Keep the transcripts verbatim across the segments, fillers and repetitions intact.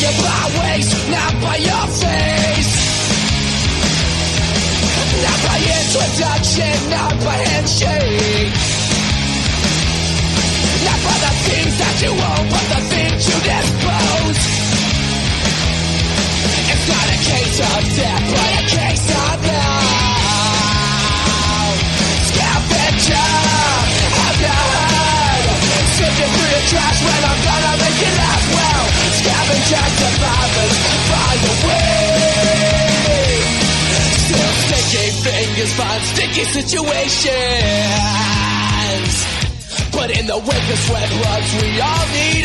Measured by waist, not by your face. Not by introduction, not by handshake. Not by the things that you own, but the things you dispose. It's not a case of death, but a case of love. Scavenger, have you heard? Sifting through your trash when I'm gonna make you laugh. Well, scavenger survivors find a way. Still sticky fingers find sticky situations. But in the wake of sweat runs, we all need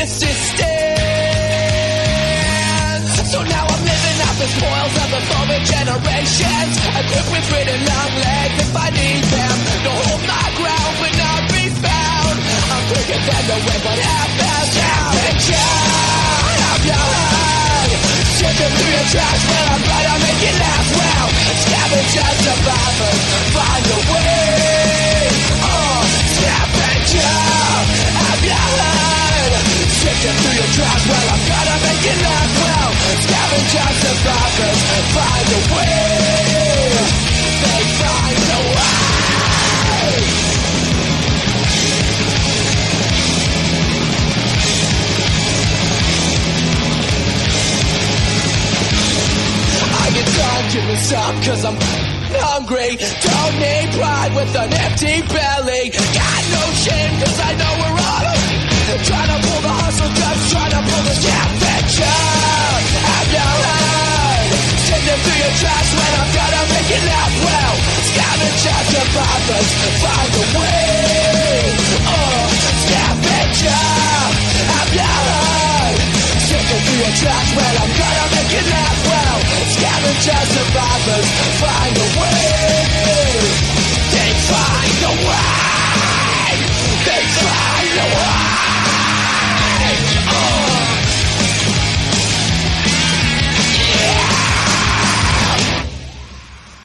assistance. So now I'm living off the spoils of the former generations, equipped with written long legs if I need them. To hold my ground but not be found. I'm quicker than the wind but half as scavenger. Have you heard? Sifting through your trash when I'm trying to make you laugh. Well, scavenger survivors find a way. Oh, scavenger, have you heard? Sifting through your trash while I'm gonna make you laugh. Well, scavenger survivors find a way. They find a way. I get done giving some cause I'm hungry. Don't need pride with an empty belly. Got no shame cause I know we're all trying to pull the hustle, just trying to pull the scavenger. Have you heard? Sifting through your trash when I'm gonna make you laugh. Well, scavenger survivors find a way. Oh, scavenger, have you heard? Sifting through your trash when I'm gonna make you laugh. Well, scavenger survivors find a way.